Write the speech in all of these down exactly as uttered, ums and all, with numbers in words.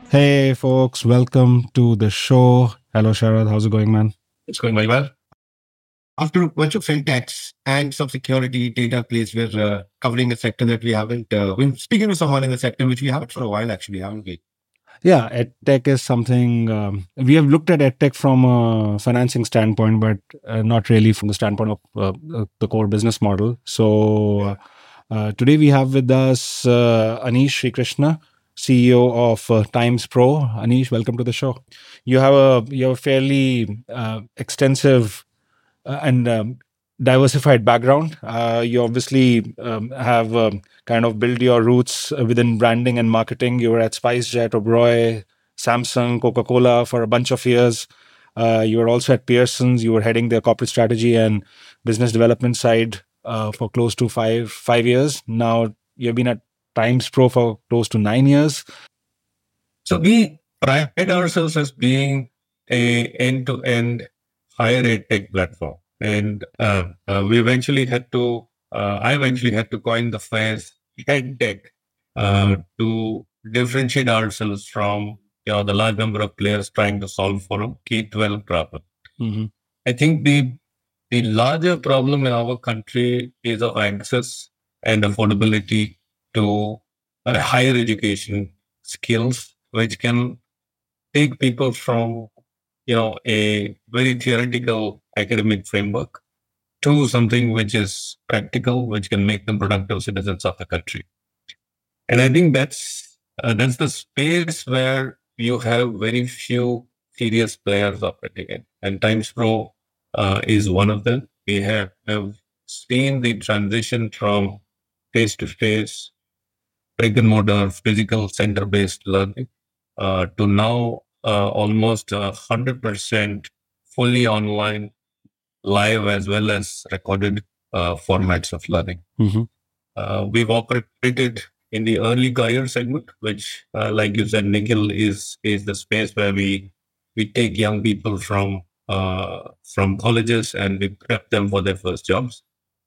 Hey, folks, welcome to the show. Hello, Sharad. How's it going, man? It's going very well. After a bunch of fintechs and some security data plays, we're uh, covering a sector that we haven't. Uh, we're speaking to someone in the sector which we haven't for a while, actually, haven't we? Yeah, edtech is something um, we have looked at edtech from a financing standpoint, but uh, not really from the standpoint of uh, uh, the core business model. So, uh, uh, today we have with us uh, Anish Sri Krishna, C E O of uh, Times Pro. Anish, welcome to the show. You have a you have a fairly uh, extensive uh, and um, diversified background. Uh, you obviously um, have um, kind of built your roots uh, within branding and marketing. You were at SpiceJet, Oberoi, Samsung, Coca Cola for a bunch of years. Uh, you were also at Pearson's. You were heading their corporate strategy and business development side uh, for close to five five years. Now you've been at Times Pro for close to nine years. So we pride ourselves as being a end-to-end higher ed tech platform, and uh, uh, we eventually had to. Uh, I eventually had to coin the phrase "ed tech" uh, to differentiate ourselves from you know the large number of players trying to solve for a K twelve problem. Mm-hmm. I think the the larger problem in our country is of access and affordability to uh, higher education skills, which can take people from you know a very theoretical academic framework to something which is practical, which can make them productive citizens of the country. And I think that's uh, that's the space where you have very few serious players operating in, and Times Pro uh, is one of them. We have, have seen the transition from face to face, brick and mortar, physical center based learning uh, to now uh, almost one hundred percent fully online, live as well as recorded uh, formats of learning. Mm-hmm. Uh, we've operated in the early career segment, which, uh, like you said, Nikhil, is is the space where we we take young people from uh, from colleges and we prep them for their first jobs.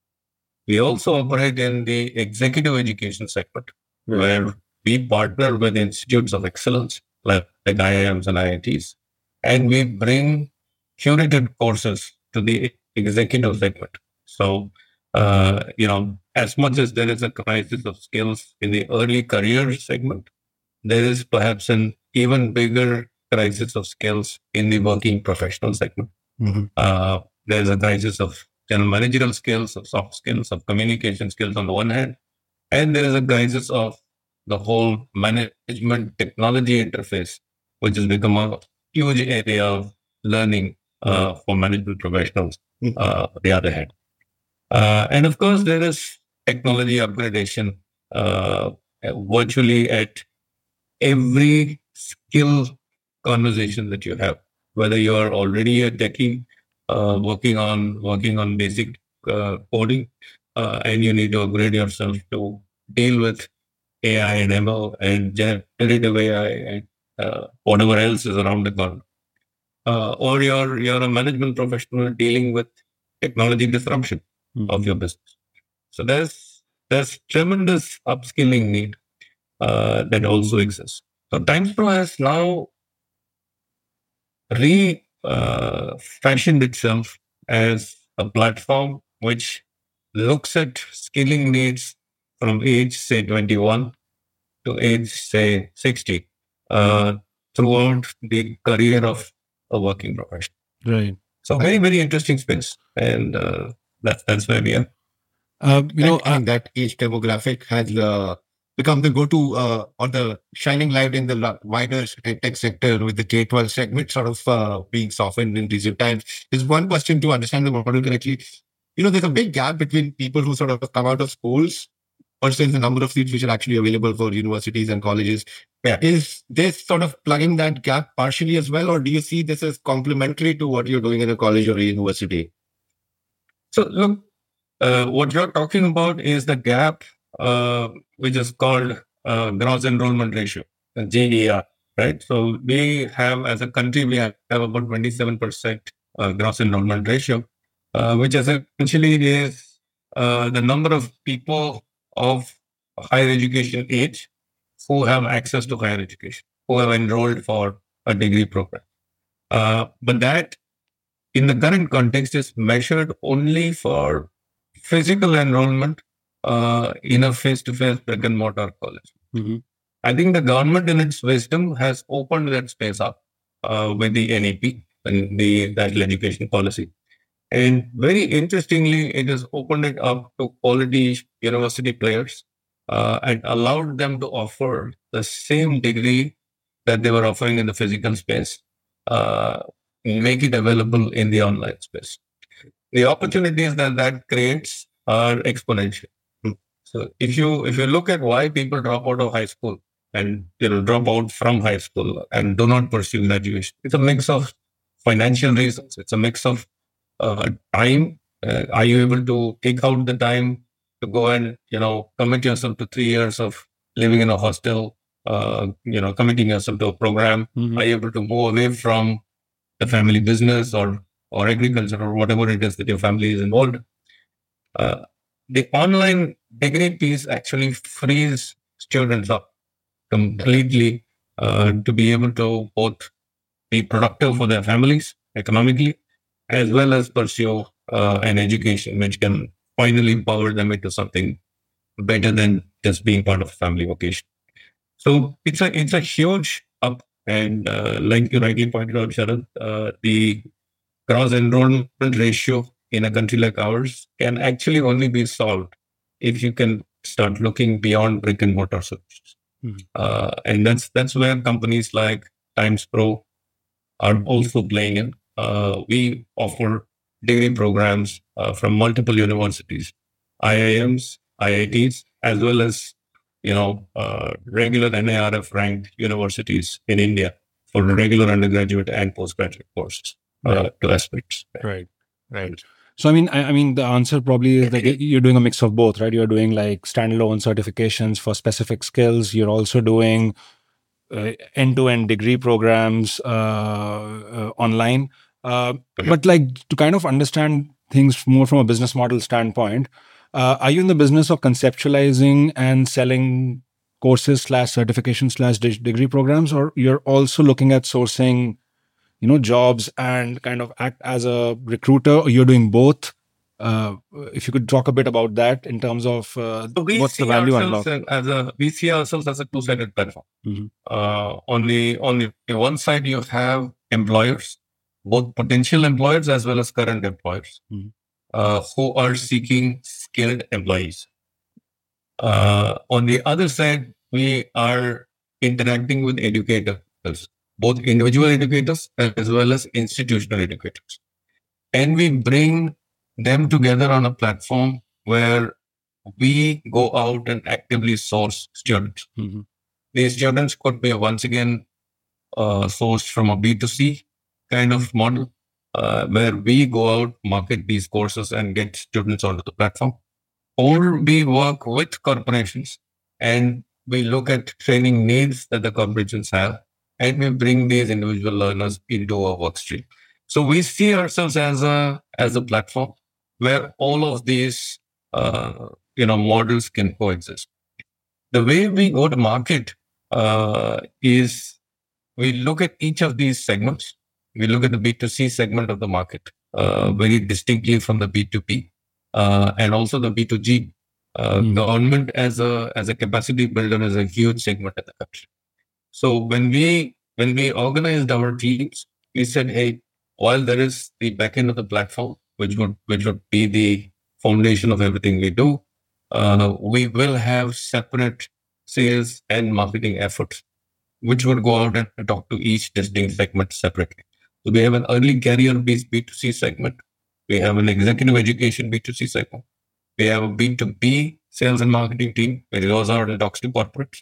We also operate in the executive education segment, Right. where we partner with institutes of excellence like, like I I Ms and I I Ts, and we bring curated courses to the executive segment. So, uh, you know, as much as there is a crisis of skills in the early career segment, there is perhaps an even bigger crisis of skills in the working professional segment. Mm-hmm. Uh, there's a crisis of general managerial skills, of soft skills, of communication skills on the one hand, and there is a crisis of the whole management technology interface, which has become a huge area of learning uh, for management professionals. Uh, on the other hand, uh, and of course, there is technology upgradation uh, virtually at every skill conversation that you have, whether you are already a techie uh, working on working on basic uh, coding, uh, and you need to upgrade yourself to deal with A I and M L and generative A I and uh, whatever else is around the corner, uh, or you're you're a management professional dealing with technology disruption Mm-hmm. of your business. So there's there's tremendous upskilling need uh, that also exists. So Times Pro has now re uh, fashioned itself as a platform which looks at skilling needs from age, say, twenty-one to age, say, sixty, uh, throughout the career of a working professional. Right. So, very, very interesting space. And uh, that, that's where we are. Uh, you know, And, and that age demographic has uh, become the go-to uh, or the shining light in the lo- wider tech sector, with the K twelve segment sort of uh, being softened in recent times. There's one question to understand the model correctly. You know, there's a big gap between people who sort of come out of schools versus the number of seats which are actually available for universities and colleges. Yeah. Is this sort of plugging that gap partially as well, or do you see this as complementary to what you're doing in a college or a university? So, look, uh, what you're talking about is the gap, uh, which is called uh, gross enrollment ratio, the G E R, right? So we have, as a country, we have, have about twenty-seven percent uh, gross enrollment ratio, uh, which essentially is uh, the number of people of higher education age who have access to higher education. who have enrolled for a degree program. Uh, but that, in the current context, is measured only for physical enrollment uh, in a face-to-face brick and mortar college. Mm-hmm. I think the government, in its wisdom, has opened that space up uh, with the N E P and the national education policy. And very interestingly, it has opened it up to quality university players uh, and allowed them to offer the same degree that they were offering in the physical space, uh, make it available in the online space. The opportunities that that creates are exponential. So if you if you look at why people drop out of high school and you know drop out from high school and do not pursue graduation, it's a mix of financial reasons. It's a mix of uh, time. Uh, are you able to take out the time to go and you know commit yourself to three years of living in a hostel? Uh, you know, committing yourself to a program. Mm-hmm. Are you able to move away from the family business or or agriculture or whatever it is that your family is involved? Uh, the online degree piece actually frees students up completely uh, to be able to both be productive for their families economically, as well as pursue uh, an education which can finally empower them into something better than just being part of a family vocation. So it's a it's a huge up, and uh, like you rightly pointed out, Sharad, uh, the cross enrollment ratio in a country like ours can actually only be solved if you can start looking beyond brick and mortar solutions. Mm-hmm. Uh, and that's that's where companies like Times Pro are also playing in. Uh, we offer degree programs uh, from multiple universities, I I Ms, I I Ts, as well as you know uh, regular N A R F ranked universities in India for regular undergraduate and postgraduate courses. Uh, to aspects. Right, right. So, I mean, I, I mean, the answer probably is like you're doing a mix of both, right? You're doing like standalone certifications for specific skills. You're also doing uh, end-to-end degree programs uh, uh, online. Uh, but like to kind of understand things more from a business model standpoint, uh, are you in the business of conceptualizing and selling courses slash certification slash de- degree programs, or you're also looking at sourcing you know, jobs and kind of act as a recruiter, or you're doing both? Uh, if you could talk a bit about that in terms of uh, So we what's the see value ourselves unlock? as a we see ourselves as a two-sided platform. Mhm. Uh, on the on the one side, you have employers, both potential employers as well as current employers, Mhm. uh, who are seeking skilled employees. Uh, on the other side, we are interacting with educators, both individual educators as well as institutional educators. And we bring them together on a platform where we go out and actively source students. Mhm. These students could be once again uh, sourced from a B two C kind of model, uh, where we go out, market these courses and get students onto the platform. Or we work with corporations and we look at training needs that the corporations have, and we bring these individual learners into our work stream. So we see ourselves as a as a platform where all of these uh, you know models can coexist. The way we go to market uh, is we look at each of these segments. We look at the B two C segment of the market uh, very distinctly from the B two B uh, and also the B two G. Uh, Mm. Government as a as a capacity builder is a huge segment in the country. So when we when we organized our teams, we said, hey, while there is the back end of the platform, which would which would be the foundation of everything we do, uh, we will have separate sales and marketing efforts, which would go out and talk to each distinct segment separately. So we have an early career-based B two C segment. We have an executive education B two C segment. We have a B two B sales and marketing team, which goes out and talks to corporates.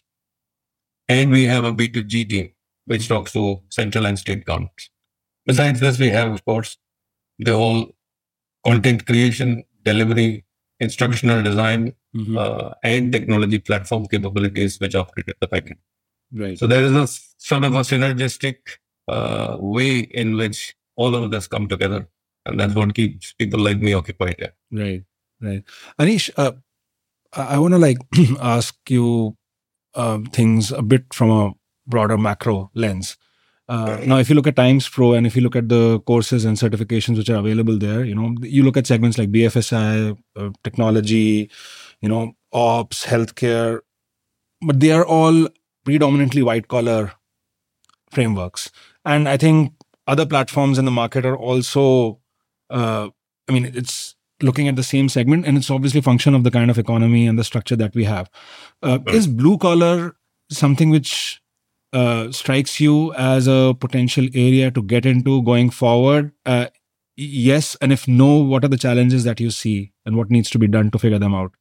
And we have a B two G team, which talks to central and state governments. Besides this, we have, of course, the whole content creation, delivery, instructional design, Mhm. uh, and technology platform capabilities which operate at the backend. Right. So there is a sort of a synergistic uh, way in which all of this come together, and that's what keeps people like me occupied. Yeah. Right. Right. Anish, uh, I, I want to like ask you um, things a bit from a broader macro lens. Uh, now, if you look at Times Pro and if you look at the courses and certifications which are available there, you know, you look at segments like B F S I, uh, technology, you know, ops, healthcare, but they are all predominantly white collar frameworks. And I think other platforms in the market are also, uh, I mean, it's looking at the same segment, and it's obviously a function of the kind of economy and the structure that we have. Uh, is blue collar something which uh, strikes you as a potential area to get into going forward? Uh, yes, and if no, what are the challenges that you see, and what needs to be done to figure them out?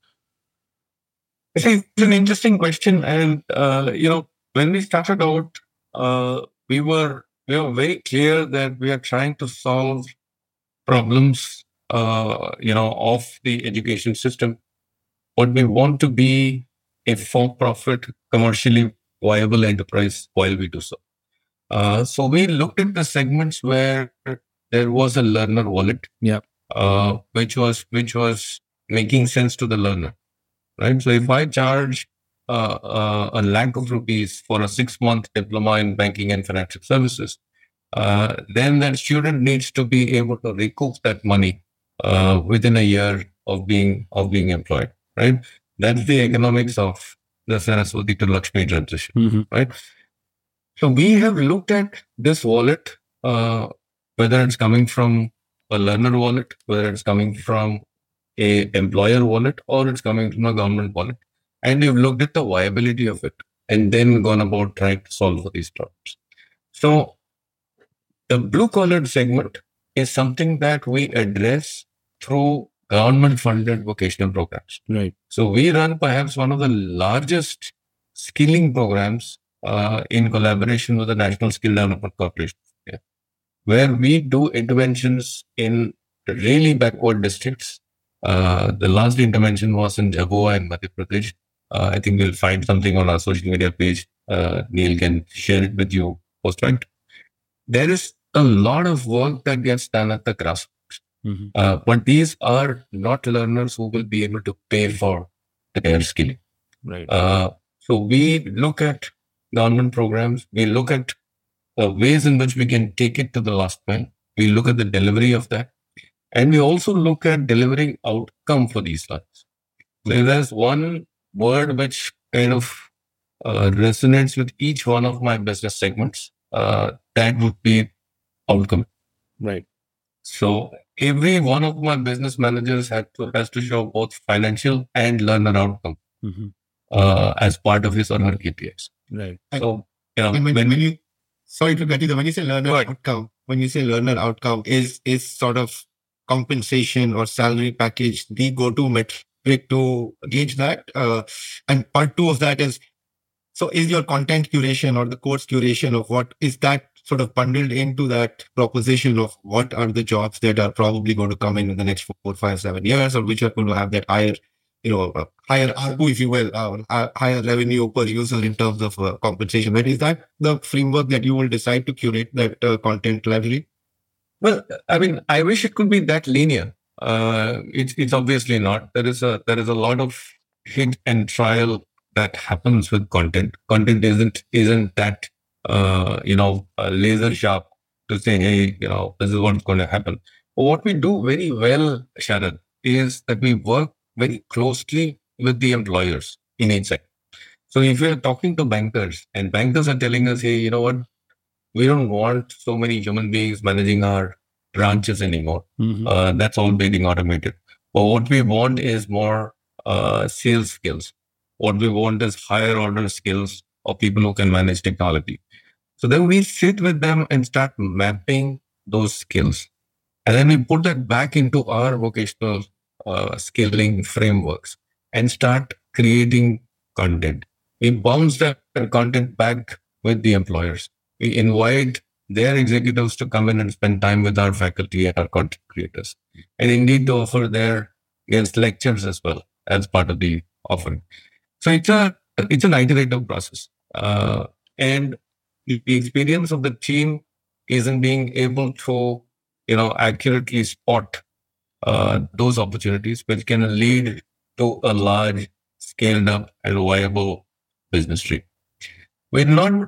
I think it's an interesting question, and uh, you know, when we started out, uh, we were we were very clear that we are trying to solve problems, uh, you know, of the education system. But we want to be a for-profit, commercially viable enterprise while we do so. Uh, so we looked at the segments where there was a learner wallet, Yeah. uh, which was which was making sense to the learner, right? So if I charge uh, uh, a lakh of rupees for a six-month diploma in banking and financial services, uh, then that student needs to be able to recoup that money uh, within a year of being of being employed, right? That's the economics of the Saraswati to Lakshmi transition, Mhm. right? So we have looked at this wallet, uh, whether it's coming from a learner wallet, whether it's coming from a employer wallet, or it's coming from a government wallet, and we've looked at the viability of it, and then gone about trying to solve for these problems. So the blue collared segment is something that we address through government funded vocational programs. Right. So we run perhaps one of the largest skilling programs uh, in collaboration with the National Skill Development Corporation, yeah, where we do interventions in really backward districts. Uh, the last intervention was in Jhabua and Madhya Pradesh. Uh, I think we'll find something on our social media page. Uh, Neil can share it with you post-right. There is a lot of work that gets done at the grassroots. Mm-hmm. Uh, but these are not learners who will be able to pay for their skilling. Right. Uh, so we look at government programs. We look at the ways in which we can take it to the last mile. We look at the delivery of that. And we also look at delivering outcome for these learners. So there's one word which kind of uh, resonates with each one of my business segments. Uh, that would be outcome. Right. So every one of my business managers has to, has to show both financial and learner outcome Mm-hmm. uh, as part of his or her K P Is. Right. So, you know, When, when, when when you sorry to cut you, there, when you say learner Right. outcome, when you say learner outcome, is is sort of compensation or salary package the go-to metric to gauge that? Uh, and part two of that is, so is your content curation or the course curation of what is that sort of bundled into that proposition of what are the jobs that are probably going to come in in the next four, five, seven years, or which are going to have that higher, you know, uh, higher A R P U, if you will, uh, uh, higher revenue per user in terms of uh, compensation. But is that the framework that you will decide to curate that uh, content library? Well, I mean, I wish it could be that linear. Uh, it's it's obviously not. There is a there is a lot of hit and trial that happens with content. Content isn't isn't that uh, you know uh, laser sharp to say, hey, you know, this is what's going to happen. But what we do very well, Sharon, is that we work very closely with the employers in each sector. So if you're talking to bankers and bankers are telling us, hey, you know what, we don't want so many human beings managing our branches anymore. Mm-hmm. Uh, that's all being automated. But what we want is more uh, sales skills. What we want is higher order skills of people who can manage technology. So then we sit with them and start mapping those skills. And then we put that back into our vocational uh, skilling frameworks and start creating content. We bounce that content back with the employers. We invite their executives to come in and spend time with our faculty and our content creators. And indeed to offer their guest lectures as well as part of the offering. So it's a it's an iterative process. Uh, and the experience of the team is in being able to, you know, accurately spot uh, those opportunities, which can lead to a large, scaled up and viable business tree. We're not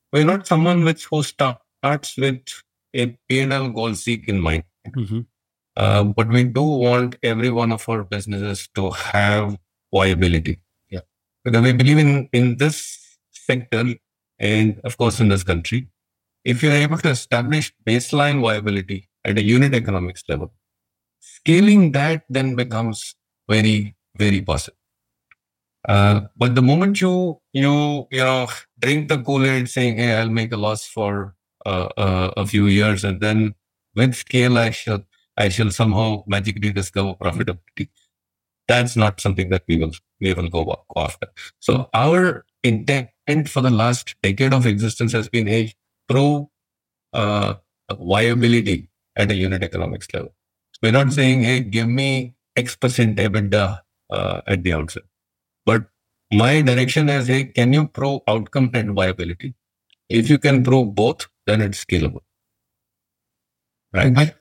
we're not someone which who starts with a P and L goal seek in mind. Mhm. Uh, but we do want every one of our businesses to have viability. Yeah. Because we believe in, in this sector and of course in this country, if you're able to establish baseline viability at a unit economics level, scaling that then becomes very, very possible. Uh, but the moment you you you know drink the Kool-Aid saying, "Hey, I'll make a loss for uh, uh, a few years, and then with scale, I shall I shall somehow magically discover profitability," that's not something that we will we will go after. So our intent for the last decade of existence has been, hey, prove uh, viability at a unit economics level. We're not saying, hey, give me X percent EBITDA uh, at the outset. But my direction is, hey, can you prove outcome and viability? If you can prove both, then it's scalable. Right. And,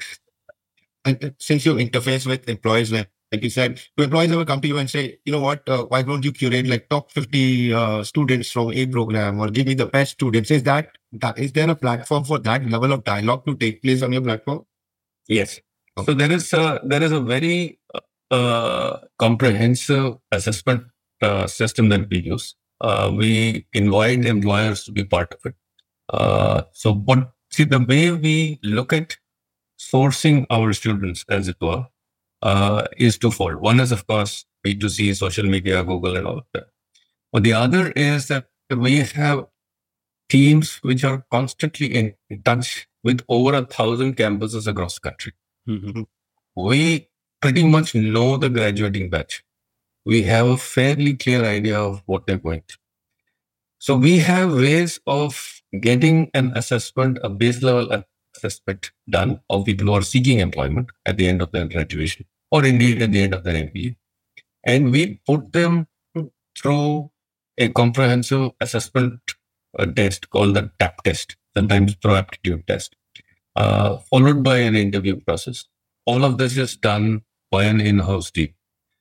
and since you interface with employees, like, like you said, do employees ever come to you and say, you know what, uh, why don't you curate like top fifty uh, students from a program or give me the best students? Is that, that is there a platform for that level of dialogue to take place on your platform? Yes. So there is a, there is a very uh, comprehensive assessment uh, system that we use. Uh, we invite employers to be part of it. Uh, so what, see, the way we look at sourcing our students, as it were, uh, is twofold. One is, of course, B two C, social media, Google, and all of that. But the other is that we have teams which are constantly in touch with over a thousand campuses across the country. Mhm. We pretty much know the graduating batch. We have a fairly clear idea of what they're going to. So we have ways of getting an assessment, a base level assessment done of people who are seeking employment at the end of their graduation or indeed at the end of their M B A. And we put them through a comprehensive assessment uh, test called the TAP test, sometimes pro aptitude test, uh, followed by an interview process. All of this is done by an in-house team.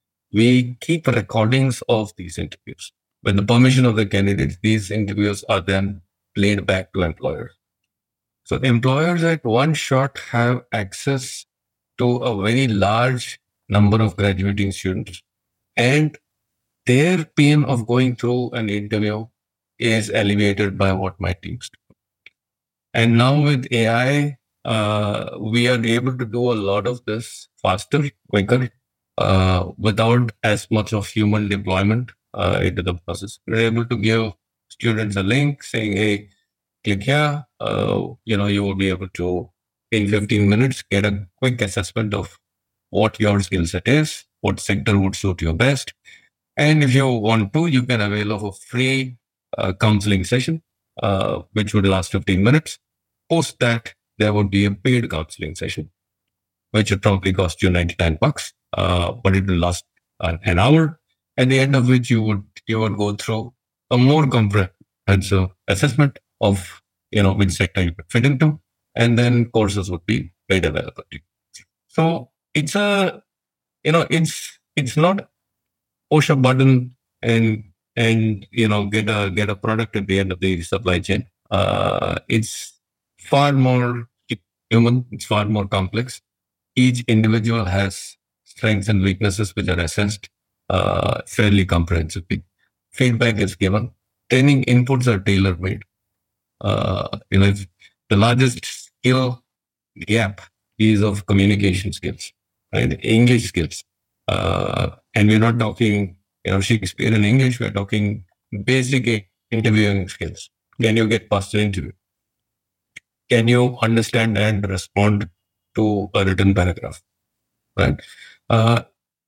We keep recordings of these interviews. With the permission of the candidates, these interviews are then played back to employers. So employers at one shot have access to a very large number of graduating students, and their pain of going through an interview is alleviated by what my teams do. And now with A I, uh, we are able to do a lot of this faster, quicker, uh, without as much of human deployment uh, into the process. We're able to give students a link saying, hey, click here. Uh, you know, you will be able to, in fifteen minutes, get a quick assessment of what your skill set is, what sector would suit you best. And if you want to, you can avail of a free uh, counseling session, uh, which would last fifteen minutes. Post that, there would be a paid counseling session, which would probably cost you ninety-nine bucks, uh, but it will last uh, an hour, at the end of which you would you would go through a more comprehensive assessment of you know which sector you could fit into, and then courses would be made available to you. So it's a you know it's it's not push a button and and you know get a get a product at the end of the supply chain. Uh, it's far more human. It's far more complex. Each individual has strengths and weaknesses which are assessed uh, fairly comprehensively. Feedback is given. Training inputs are tailor made. Uh, you know, if the largest skill gap is of communication skills, right? English skills. Uh, and we're not talking, you know, Shakespeare in English. We're talking basic interviewing skills. Can you get past an interview? Can you understand and respond to a written paragraph? Right? Uh,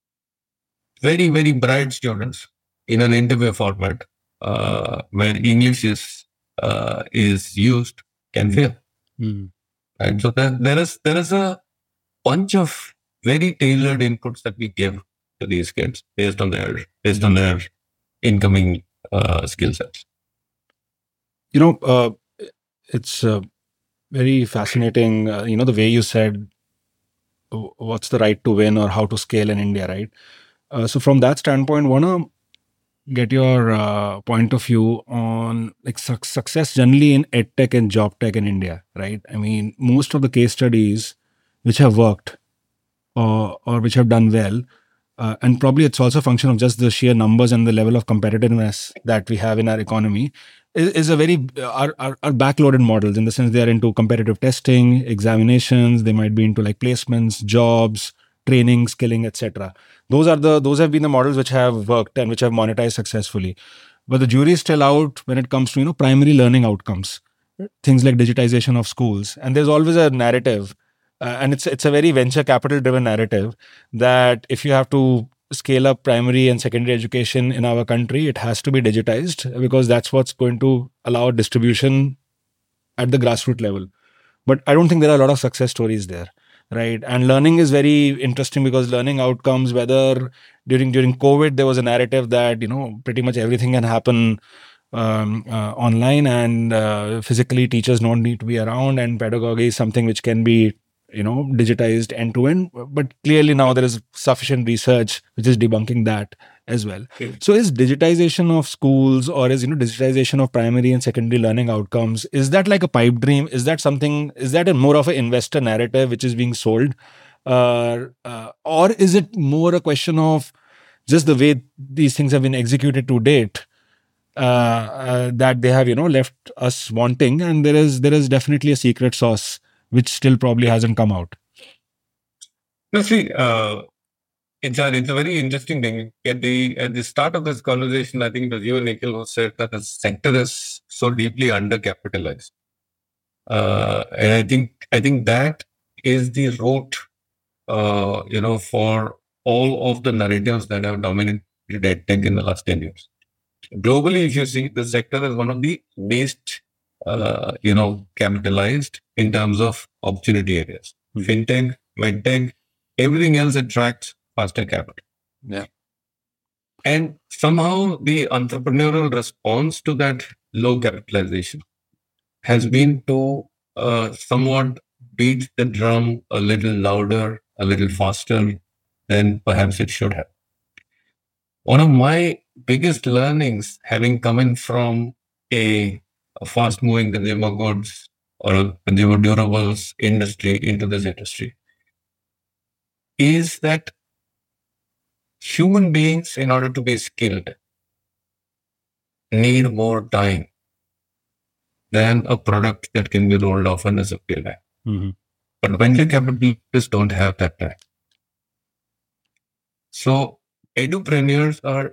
very, very bright students in an interview format uh, where English is uh, is used can fail. Mm. Right? So there, there is there is a bunch of very tailored inputs that we give to these kids based on their based on their incoming uh, skill sets. You know, uh, it's uh, very fascinating. Uh, you know, the way you said w- what's the right to win or how to scale in India, right? Uh, so from that standpoint, one of get your uh, point of view on like su- success generally in edtech and job tech in India, right? I mean, most of the case studies which have worked or or which have done well, uh, and probably it's also a function of just the sheer numbers and the level of competitiveness that we have in our economy, is, is a very are, are, are backloaded models in the sense they are into competitive testing, examinations, they might be into like placements, jobs, training, skilling, etc. Those are the those have been the models which have worked and which have monetized successfully. But the jury is still out when it comes to, you know, primary learning outcomes, things like digitization of schools. And there's always a narrative, uh, and it's it's a very venture capital driven narrative, that if you have to scale up primary and secondary education in our country, it has to be digitized because that's what's going to allow distribution at the grassroots level. But I don't think there are a lot of success stories there, right? And learning is very interesting because learning outcomes, whether during during COVID, there was a narrative that, you know, pretty much everything can happen um, uh, online, and uh, physically teachers don't need to be around, and pedagogy is something which can be, you know, digitized end to end. But clearly now there is sufficient research which is debunking that as well. Okay. So is digitization of schools, or is, you know, digitization of primary and secondary learning outcomes, is that like a pipe dream? Is that something, is that a more of an investor narrative which is being sold, uh, uh, or is it more a question of just the way these things have been executed to date, uh, uh, that they have, you know, left us wanting, and there is there is definitely a secret sauce which still probably hasn't come out. No, see, uh, it's a, it's a very interesting thing. At the at the start of this conversation, I think it was you, Nikhil, who said that the sector is so deeply undercapitalized. Uh, and I think I think that is the root, uh, you know, for all of the narratives that have dominated edtech in the last ten years. Globally, if you see, the sector is one of the least, uh, you know, capitalized in terms of opportunity areas. Mhm. Fintech, medtech, everything else attracts faster capital. Yeah. And somehow the entrepreneurial response to that low capitalization has been to uh, somewhat beat the drum a little louder, a little faster than perhaps it should have. One of my biggest learnings, having come in from a, a fast moving consumer goods or a consumer durables industry into this industry, is that human beings, in order to be skilled, need more time than a product that can be rolled off in a supply line. Mm-hmm. But venture capitalists don't have that time. So edupreneurs are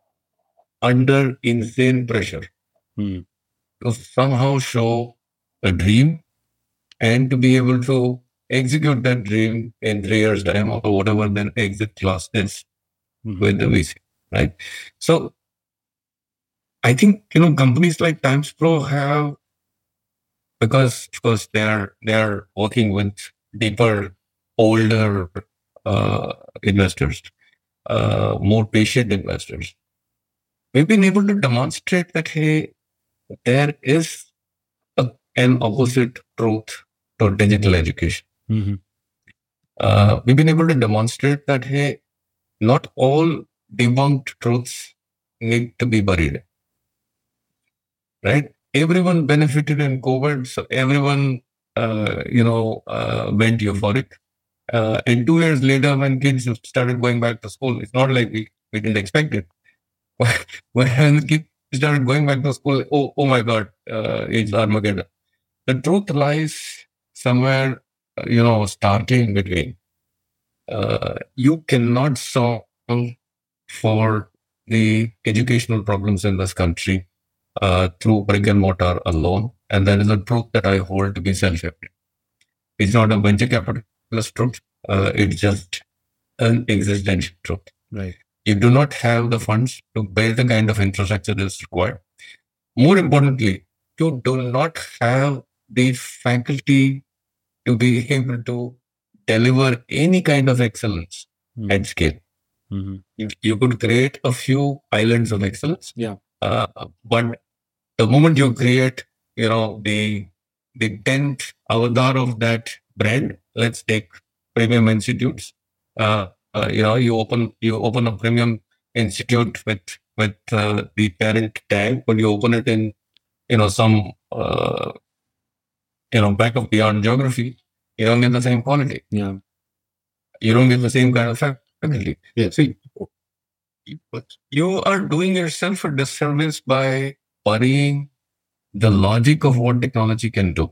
under insane pressure Mm-hmm. to somehow show a dream and to be able to execute that dream in three years' time or whatever then exit class is Mm-hmm. with the V C, right? So I think, you know, companies like Times Pro have, because of course they are they are working with deeper, older uh, investors, uh, more patient investors. We've been able to demonstrate that, hey, there is a, an opposite truth to digital education. Mm-hmm. Uh, we've been able to demonstrate that, hey, not all debunked truths need to be buried. Right? Everyone benefited in COVID, so everyone, uh, you know, uh, went euphoric. Uh, and two years later, when kids started going back to school, it's not like we, we didn't expect it. When kids started going back to school, oh, oh my God, uh, it's Armageddon. The truth lies somewhere, uh, you know, starting in between. Uh, you cannot solve for the educational problems in this country uh, through brick and mortar alone. And that is a truth that I hold to be self-evident. It's not a venture capitalist truth. Uh, it's just an existential truth. Right. You do not have the funds to build the kind of infrastructure that is required. More importantly, you do not have the faculty to be able to deliver any kind of excellence Mm-hmm. at scale. Mm-hmm. You, you could create a few islands of excellence. Yeah. Uh, but the moment you create, you know, the the tenth avatar of that brand, let's take premium institutes. Uh, uh, you know, you open you open a premium institute with with uh, the parent tag, but you open it in, you know, some, uh, you know, backup beyond geography, you don't get the same quality. Yeah. You don't get the same kind of faculty. Yeah. See, you are doing yourself a disservice by worrying the logic of what technology can do.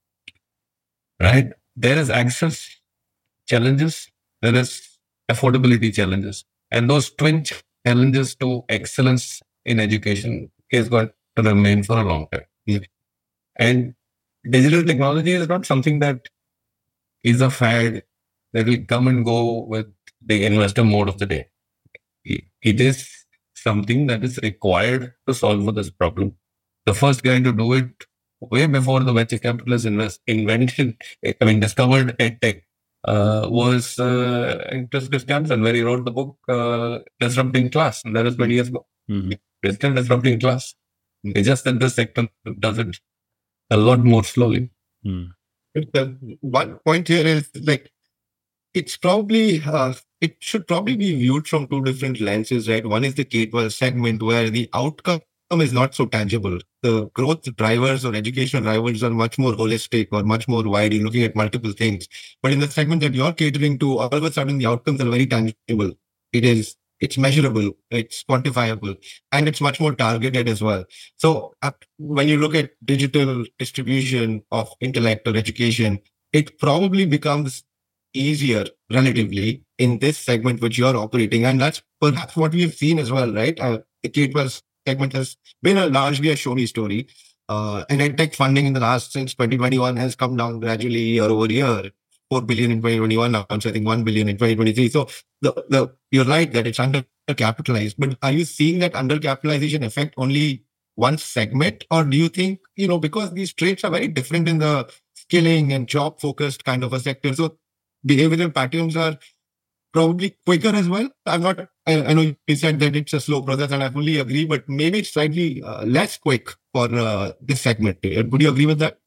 Right? There is access challenges, there is affordability challenges. And those twin challenges to excellence in education is going to remain for a long time. Yeah. And digital technology is not something that is a fad that will come and go with the investor mode of the day. It is something that is required to solve for this problem. The first guy to do it way before the venture capitalists invest, invented, I mean, discovered EdTech uh, was uh, Chris Christiansen, where he wrote the book uh, Disrupting Class. And that was twenty years ago. Mm-hmm. It's still disrupting class. It's just that the sector does it a lot more slowly. Mm. The one point here is like, it's probably, uh, it should probably be viewed from two different lenses, right? One is the K twelve segment where the outcome is not so tangible. The growth drivers or educational drivers are much more holistic or much more wide. You're looking at multiple things. But in the segment that you're catering to, all of a sudden the outcomes are very tangible. It is, it's measurable, it's quantifiable, and it's much more targeted as well. So uh, when you look at digital distribution of intellect or education, it probably becomes easier relatively in this segment which you're operating. And that's perhaps what we've seen as well, right? Uh, the K twelve segment has been a largely a show me story. Uh, and EdTech funding in the last, since twenty twenty-one has come down gradually year over year. four billion in twenty twenty-one, now I think one billion in twenty twenty-three. So the, the you're right that it's undercapitalized, but are you seeing that undercapitalization affect only one segment? Or do you think, you know, because these traits are very different in the skilling and job focused kind of a sector, so behavioral patterns are probably quicker as well? I'm not, I, I know you said that it's a slow process and I fully agree, but maybe it's slightly uh, less quick for uh, this segment. Would you agree with that?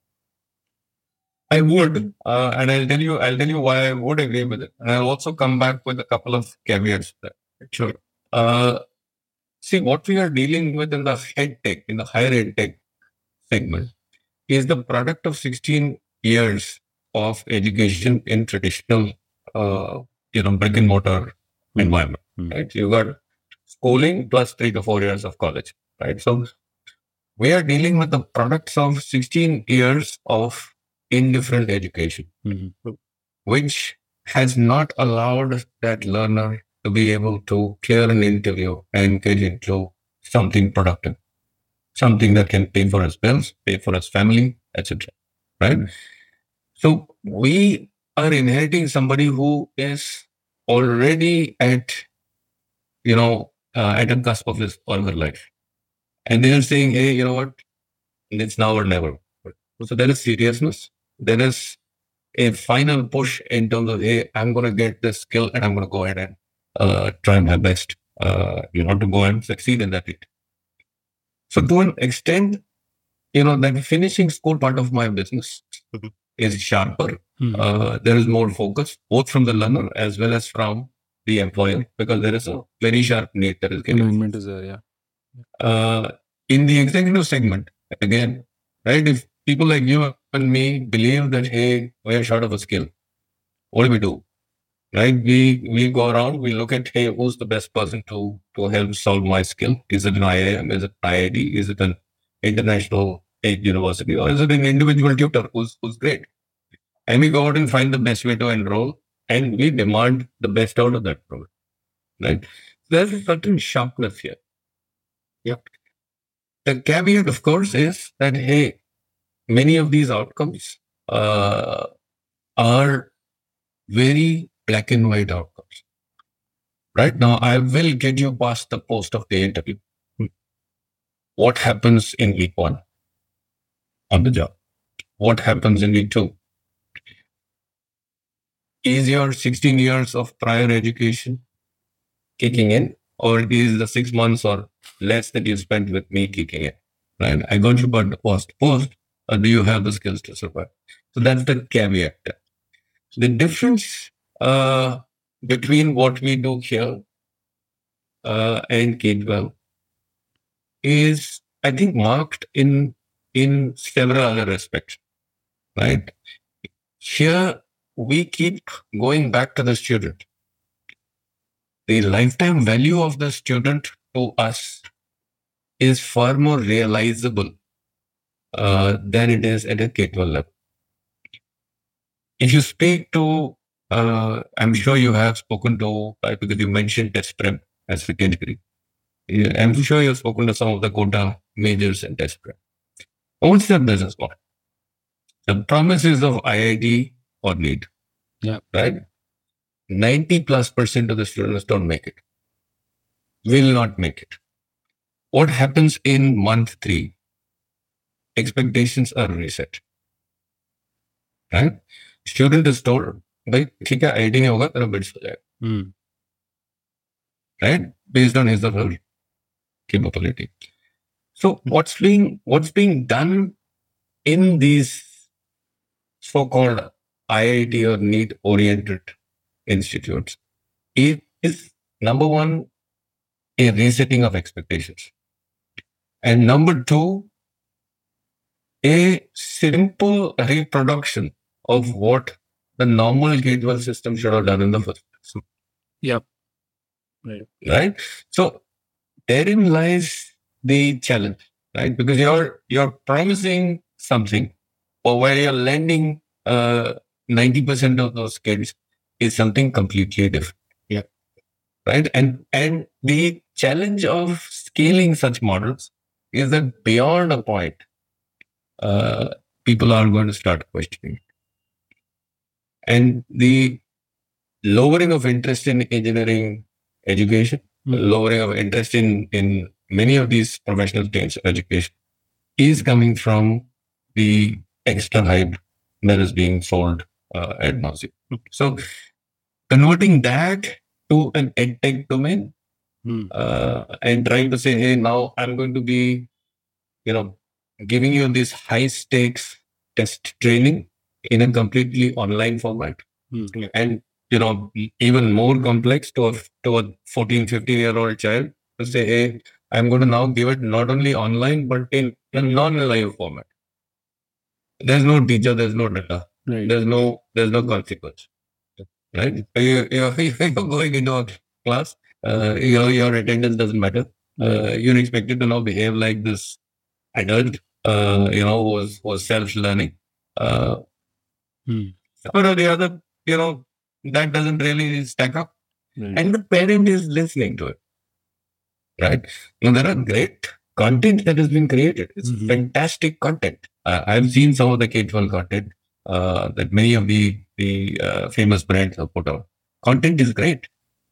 I would, uh, and I'll tell you, I'll tell you why I would agree with it. And I'll also come back with a couple of caveats there. Sure. Uh, see, what we are dealing with in the head tech, in the higher ed tech segment, is the product of sixteen years of education in traditional, uh, you know, brick and mortar mm-hmm. environment. Mm-hmm. Right? You got schooling plus three to four years of college. Right. So we are dealing with the products of sixteen years of indifferent education, mm-hmm. which has not allowed that learner to be able to clear an interview and get into something productive, something that can pay for his bills, pay for his family, et cetera. Right? So we are inheriting somebody who is already at, you know, uh, at the cusp of his further life. And they are saying, hey, you know what? It's now or never. So there is seriousness. There is a final push in terms of, hey, I'm going to get this skill and I'm going to go ahead and uh, try my best, uh, you know, to go and succeed in that. So to an extent, you know, that finishing school part of my business mm-hmm. is sharper. Mm-hmm. Uh, there is more focus, both from the learner as well as from the employer, because there is a very sharp need that is getting. Alignment is there, yeah. Uh, in the executive segment, again, right, if people like you and me believe that, hey, we are short of a skill, what do we do? Right? We we go around, we look at, hey, who's the best person to, to help solve my skill? Is it an I I M? Is it an I I T? Is it an international university? Or is it an individual tutor who's, who's great? And we go out and find the best way to enroll, and we demand the best out of that program. Right? There's a certain sharpness here. Yeah. The caveat, of course, is that, hey, many of these outcomes uh, are very black and white outcomes. Right now, I will get you past the post of the interview. What happens in week one on the job? What happens in week two? Is your sixteen years of prior education kicking in, or is the six months or less that you spent with me kicking in? Right? I got you but post post. Or do you have the skills to survive? So that's the caveat. The difference uh, between what we do here uh, and K twelve is, I think, marked in in several other aspects, right? Here, we keep going back to the student. The lifetime value of the student to us is far more realizable uh, than it is at a K twelve level. If you speak to, uh, I'm sure you have spoken to, uh, because you mentioned test prep as a category. Yeah, I'm sure you've spoken to some of the quota majors and test prep. What's their business model? The promises of I I T or NEET. Yeah. Right? ninety plus percent of the students don't make it. Will not make it. What happens in month three? Expectations are reset. Right? Student is told, भाई ठीक है I I T नहीं होगा तेरा bids हो जाएगा. Hmm. Right? Based on his or her capability. So what's being what's being done in these so-called I I T or NEET oriented institutes is, is number one, a resetting of expectations. And number two, a simple reproduction of what the normal K twelve system should have done in the first place. Yep. Right. Right? So therein lies the challenge, right? Because you're you're promising something, or where you're lending uh, ninety percent of those kids is something completely different. Yeah. Right. And and the challenge of scaling such models is that beyond a point, uh, people are going to start questioning. And the lowering of interest in engineering education, Hmm. lowering of interest in, in many of these professional stage education is coming from the extra hype that is being sold uh, ad nauseam. So converting that to an edtech domain Hmm. uh, and trying to say, hey, now I'm going to be, you know, giving you this high stakes test training in a completely online format. Hmm. And, you know, even more complex to a, to a fourteen, fifteen year old child to say, hey, I'm going to now give it not only online, but in a non-live format. There's no teacher, there's no data, Right. there's no, there's no consequence, right? You, you're, you're going into a class, uh, your, your attendance doesn't matter. Uh, you're expected to now behave like this adult, uh, you know, was, was self-learning. Uh, Hmm. But on the other, you know, that doesn't really stack up. Right. And the parent is listening to it, right? Now, there are great content that has been created. It's Mhm. fantastic content. Uh, I've seen some of the K twelve content uh, that many of the, the uh, famous brands have put out. Content is great.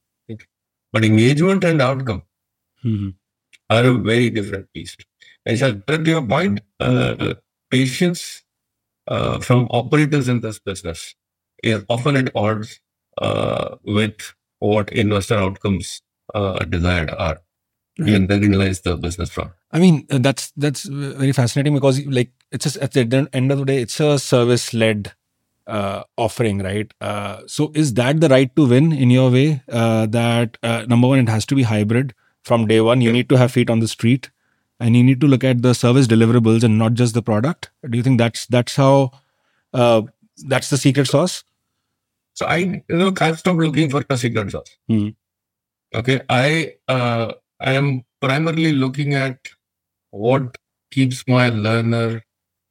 But engagement and outcome Mhm. are a very different piece. And so, to your point, uh, patience uh, from operators in this business is often at odds uh, with what investor outcomes uh, desired are. Right. And then realize the business from. I mean, uh, that's that's uh, very fascinating because, like, it's just at the den- end of the day, it's a service-led uh, offering, right? Uh, so, is that the right to win in your way? Uh, that uh, number one, it has to be hybrid from day one. You Yeah. need to have feet on the street, and you need to look at the service deliverables and not just the product. Do you think that's that's how uh, that's the secret sauce? So I you know, can't stop looking for the secret sauce. Hmm. Okay. I uh, I am primarily looking at what keeps my learner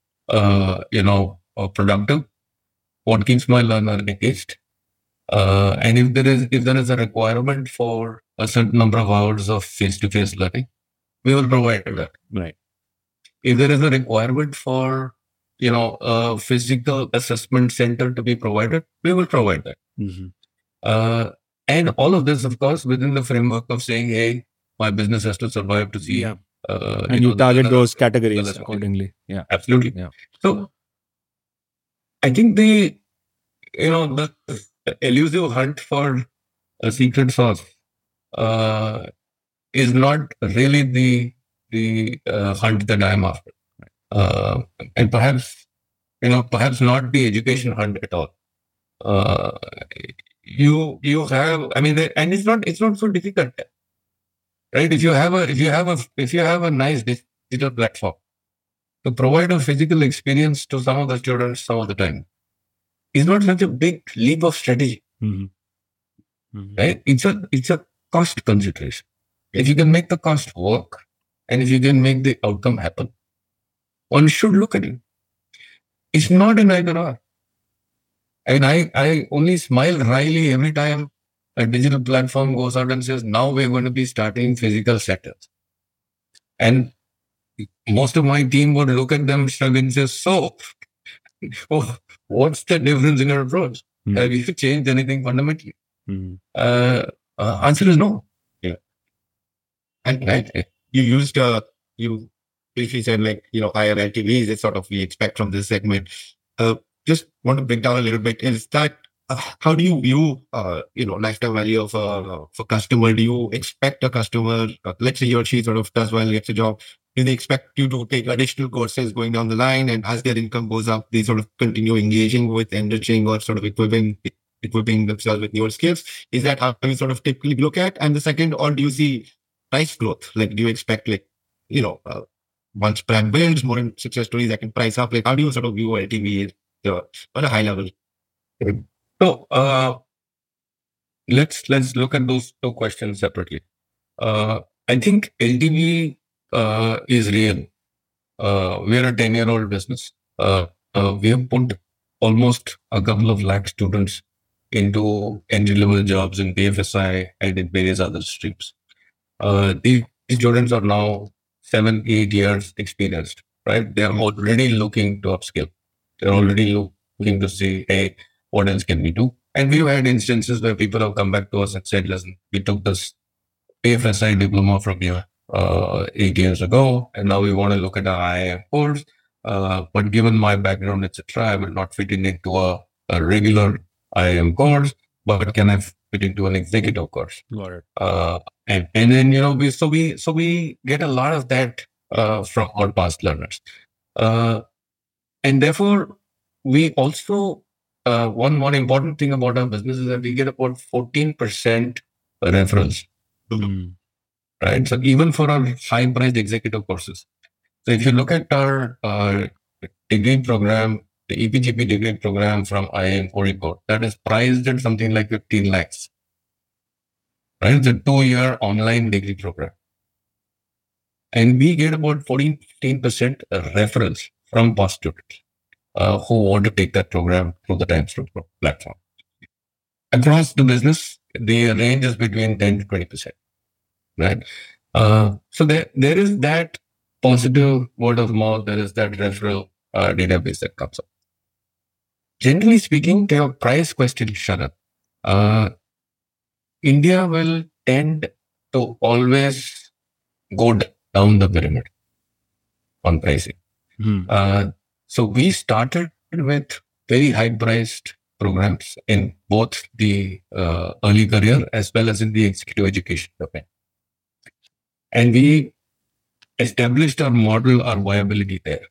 uh, you know, uh, productive, what keeps my learner engaged. Uh, and if there is if there is a requirement for a certain number of hours of face-to-face learning, we will provide that. Right. If there is a requirement for, you know, a physical assessment center to be provided, we will provide that. Mm-hmm. Uh, and all of this, of course, within the framework of saying, hey, my business has to survive to see. Yeah. Uh, And you, know, the target learner- those categories learner- accordingly. Yeah. Absolutely. Yeah. So I think the, you know, the elusive hunt for a secret sauce uh, is not really the the uh, hunt that I'm after. Uh, and perhaps, you know, perhaps not the education hunt at all. Uh, you you have, I mean, and it's not it's not so difficult. right? If you have a if you have a if you have a nice digital platform to provide a physical experience to some of the students some of the time, it's not such a big leap of strategy, Mm-hmm. Mm-hmm. right? It's a it's a cost consideration. If you can make the cost work, and if you can make the outcome happen, one should look at it. It's not an either or. I mean, I, I only smile wryly every time a digital platform goes out and says, now we're going to be starting physical sectors. And most of my team would look at them struggling and say, so, oh, what's the difference in your approach? Mm-hmm. Have you changed anything fundamentally? Mm-hmm. Uh, uh, answer is no. Yeah. And right. you used, uh, you briefly said like, you know, higher L T Vs is sort of we expect from this segment. Uh, just want to break down a little bit. Is that, uh, how do you view, uh, you know, lifetime value of a, of a customer? Do you expect a customer, uh, let's say he or she sort of does well, gets a job, do they expect you to take additional courses going down the line, and as their income goes up, they sort of continue engaging with, enriching, or sort of equipping, equipping themselves with newer skills? Is that how you sort of typically look at? And the second, or do you see price growth? Like, do you expect, like, you know, uh, once brand builds, more success stories that can price up? Like, how do you sort of view L T V uh, on a high level? So, uh, let's let's look at those two questions separately. Uh, I think L T V uh, is real. Uh, we're a ten-year-old business. Uh, uh, we have put almost a couple of lakh students into entry-level jobs in B F S I and in various other streams. Uh, these, these students are now seven, eight years experienced, right? They're already looking to upskill. They're already looking to see, hey, what else can we do? And we've had instances where people have come back to us and said, listen, we took this B F S I diploma from you uh, eight years ago, and now we want to look at an I I M course. Uh, but given my background, et cetera, I will not fit in into a, a regular I I M course, but can I fit into an executive course? Got it. Uh, and, and then, you know, we, so we, so we get a lot of that uh, from our past learners. Uh, and therefore, we also, uh, one, one important thing about our business is that we get about fourteen percent referrals. Mm-hmm. Right. So even for our high priced executive courses. So if you look at our uh, degree program, the E P G P degree program from I I M Kozhikode, that is priced at something like fifteen lakhs. Right. It's a two year online degree program. And we get about fourteen, fifteen percent referrals from past students uh, who want to take that program through the TimesStone platform. Across the business, the range is between ten to twenty percent. Right. Uh, so there, there is that positive word of mouth. There is that referral uh, database that comes up. Generally speaking, to your price question, Sharad, uh, India will tend to always go down the pyramid on pricing. Mm-hmm. Uh, so we started with very high-priced programs in both the uh, early career as well as in the executive education domain. And we established our model, our viability there.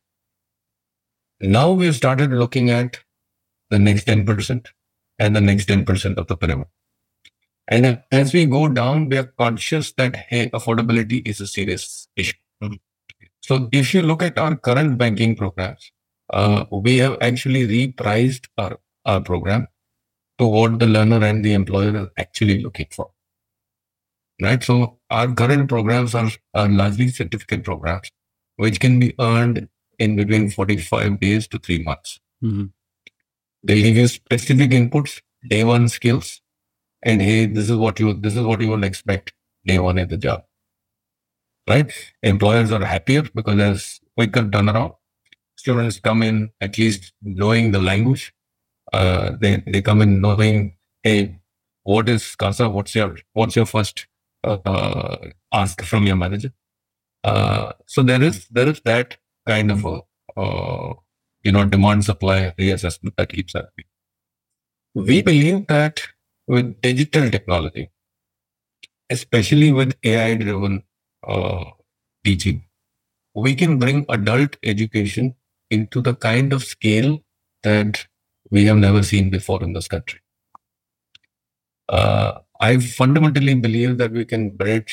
Now we've started looking at the next ten percent and the next ten percent of the pyramid. And as we go down, we are conscious that, hey, affordability is a serious issue. Mm-hmm. So if you look at our current banking programs, uh, we have actually repriced our, our program to what the learner and the employer are actually looking for. Right. So our current programs are, are largely certificate programs, which can be earned in between forty-five days to three months. Mm-hmm. They give you specific inputs, day one skills, and hey, this is what you this is what you will expect day one in the job. Right. Employers are happier because there's quicker turnaround. Students come in at least knowing the language. Uh, they they come in knowing, hey, what is CASA? What's your what's your first Uh, ask from your manager. Uh, so there is there is that kind of a uh, you know demand supply reassessment that keeps happening. We believe that with digital technology, especially with A I driven uh, teaching, we can bring adult education into the kind of scale that we have never seen before in this country. Uh, I fundamentally believe that we can bridge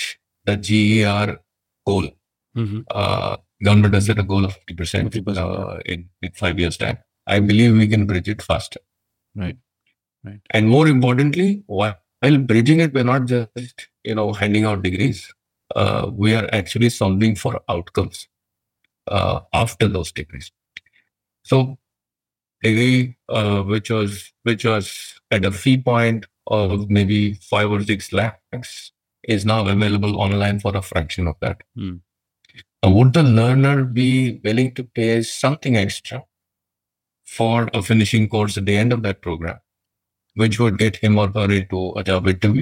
the G E R goal. Mm-hmm. Uh, government has set a goal of fifty percent, fifty percent, uh, in, in five years' time. I believe we can bridge it faster. Right. Right. And more importantly, while bridging it, we're not just, you know, handing out degrees. Uh, we are actually solving for outcomes uh, after those degrees. So degree, uh, which was which was at a fee point of maybe five or six lakhs, is now available online for a fraction of that. Mm. Uh, would the learner be willing to pay something extra for a finishing course at the end of that program, which would get him or her into a job interview?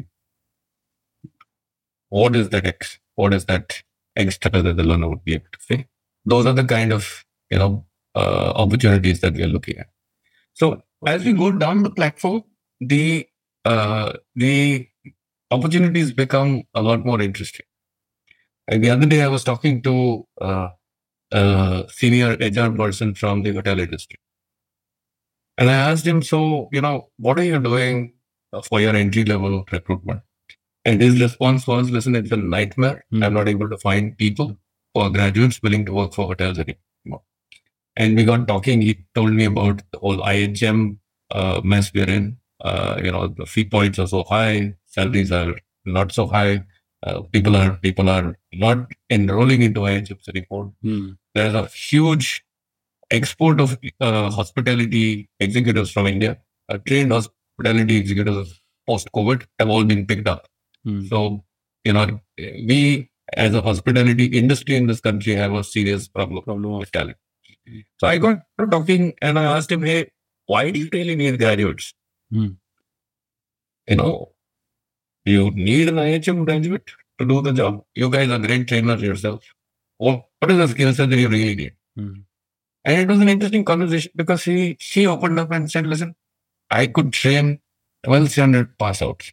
What is that ex? What is that extra that the learner would be able to pay? Those are the kind of, you know, uh, opportunities that we are looking at. So as we go down the platform, the uh, the opportunities become a lot more interesting. And the other day, I was talking to uh, a senior H R person from the hotel industry, and I asked him, "So, you know, what are you doing for your entry level recruitment?" And his response was, "Listen, it's a nightmare. Mm. I'm not able to find people or graduates willing to work for hotels anymore." And we got talking. He told me about the whole I H M uh, mess we're in. Uh, you know, the fee points are so high, salaries are not so high. Uh, people are people are not enrolling into I H Ms anymore. Mm. There's a huge export of uh, hospitality executives from India. Uh, trained hospitality executives post COVID have all been picked up. Mm. So, you know, we as a hospitality industry in this country have a serious problem, Problem with of talent. So I got to talking and I asked him, "Hey, why do you really need graduates? Mm. You know, you need an I H M graduate to do the job. You guys are great trainers yourself. What, what is the skill set that you really need?" Mm. And it was an interesting conversation because she, she opened up and said, "Listen, I could train twelve hundred pass outs,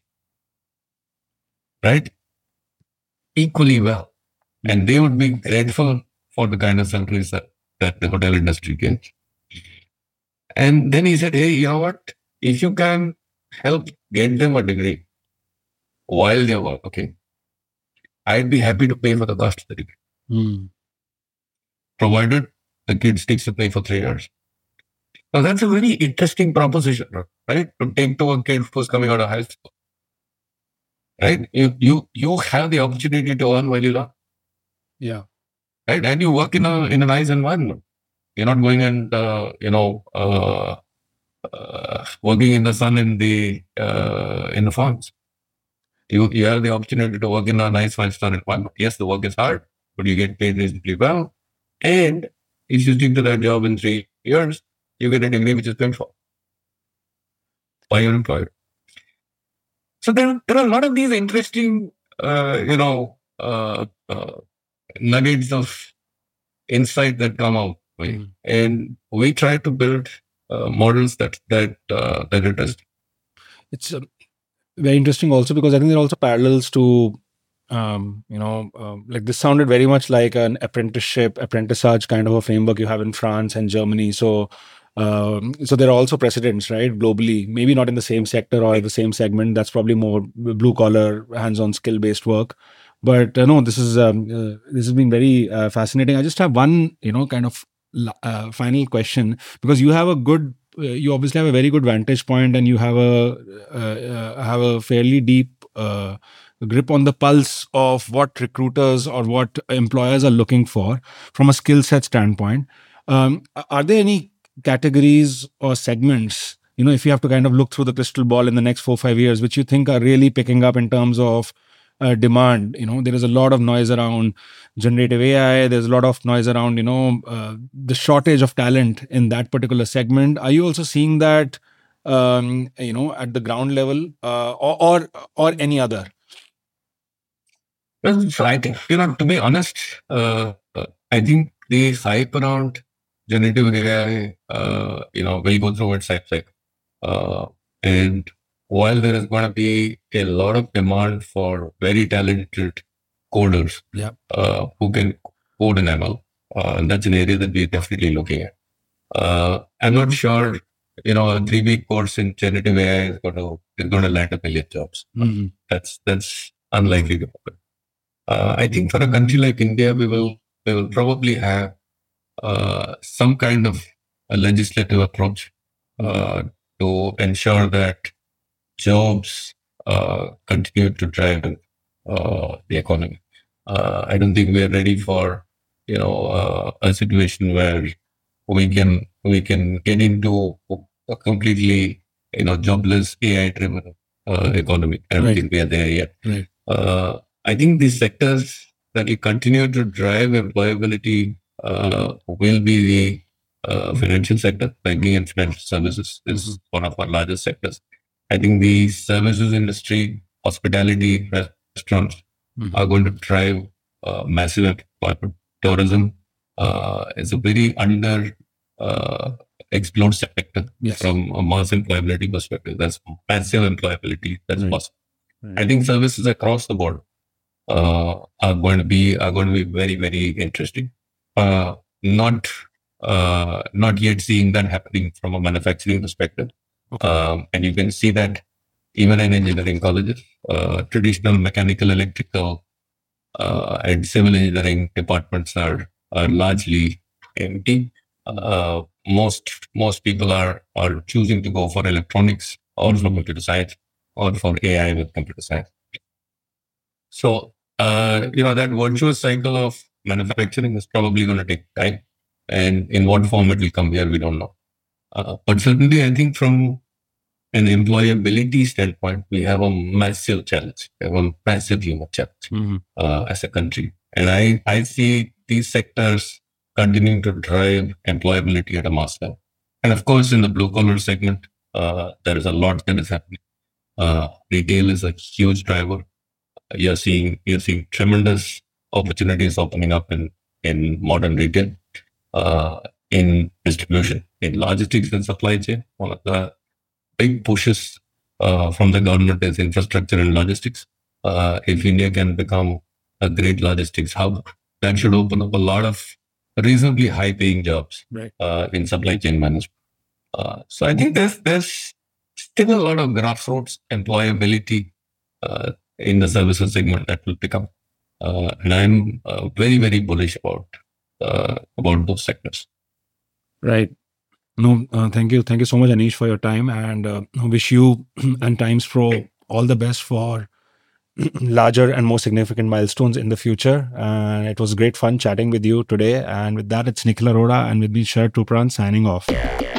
right? Equally well. And they would be grateful for the kind of salaries that, that the hotel industry gets." And then he said, "Hey, you know what? If you can help get them a degree while they're working, I'd be happy to pay for the cost of the degree, Mm. provided the kid sticks with me for three years." Now, that's a very interesting proposition, right? To take to a kid who's coming out of high school, right? You you you have the opportunity to earn while you learn, Yeah. right? And you work in a in a nice environment. You're not going and uh, you know uh, uh, working in the sun in the uh, in the farms. You you have the opportunity to work in a nice five star environment. Yes, the work is hard, but you get paid reasonably well. And if you stick to that job in three years, you get a degree which is paid for by your employer. So there, there are a lot of these interesting, uh, you know, uh, uh, nuggets of insight that come out, right? Mm. And we try to build uh, models that that uh, that address. It's uh, very interesting also because I think there are also parallels to, um, you know, um, like this sounded very much like an apprenticeship, apprentissage kind of a framework you have in France and Germany. So, um, so there are also precedents, right, globally, maybe not in the same sector or the same segment. That's probably more blue collar, hands-on, skill-based work. But uh, no, this is um, uh, this has been very uh, fascinating. I just have one, you know, kind of uh, final question because you have a good uh, you obviously have a very good vantage point and you have a uh, uh, have a fairly deep uh, grip on the pulse of what recruiters or what employers are looking for from a skill set standpoint. Um, are there any categories or segments, you know, if you have to kind of look through the crystal ball in the next four five years, which you think are really picking up in terms of uh, demand? You know, there is a lot of noise around generative A I. There's a lot of noise around, you know, uh, the shortage of talent in that particular segment. Are you also seeing that, um, you know, at the ground level, uh, or, or or any other? Well, so I think, you know, to be honest, uh, uh, I think the hype around generative A I, uh, you know, will go through its hype cycle. Uh, and while there is going to be a lot of demand for very talented coders, Yeah. uh, who can code in M L, uh, and that's an area that we're definitely looking at. Uh, I'm not sure, you know, a three-week course in generative A I is going to is going to land a million jobs. Mm-hmm. That's that's unlikely to happen. Uh, I think for a country like India, we will we will probably have uh, some kind of a legislative approach uh, to ensure that jobs uh, continue to drive uh, the economy. Uh, I don't think we're ready for you know uh, a situation where we can we can get into a completely you know jobless A I-driven uh, economy. I don't Right. think we are there yet. Right. Uh, I think these sectors that will continue to drive employability uh, will be the uh, financial sector. Banking and financial services is Mhm. one of our largest sectors. I think the services industry, hospitality, restaurants Mhm. are going to drive uh, massive employment. Tourism uh, is a very under uh, explored sector Yes. from a mass employability perspective. That's massive employability. That's Right. possible. Right. I think services across the board uh, are going to be are going to be very very interesting. Uh, not uh, not yet seeing that happening from a manufacturing perspective, Okay. um, and you can see that even in engineering colleges, uh, traditional mechanical, electrical, uh, and civil engineering departments are are largely empty. Uh, most most people are are choosing to go for electronics or for computer science or for A I with computer science. So, uh, you know, that virtuous cycle of manufacturing is probably going to take time. And in what form it will come here, we don't know. Uh, but certainly, I think from an employability standpoint, we have a massive challenge, we have a massive human challenge Mhm. uh, as a country. And I, I see these sectors continuing to drive employability at a mass level. And of course, in the blue collar segment, uh, there is a lot that is happening. Uh, retail is a huge driver. You're seeing you're seeing tremendous opportunities opening up in in modern retail, uh, in distribution, in logistics and supply chain. One of the big pushes uh, from the government is infrastructure and logistics. Uh, if India can become a great logistics hub, that should open up a lot of reasonably high-paying jobs Right. uh, in supply chain management. Uh, so I think there's there's still a lot of grassroots employability uh, in the services segment that will pick up, uh, and I'm uh, very very bullish about uh, about those sectors. Right. No, uh, thank you. Thank you so much, Anish, for your time, and uh, wish you and Times Pro all the best for larger and more significant milestones in the future. And it was great fun chatting with you today. And with that, it's Nikhil Arora and with me, Sharad Tupran, signing off.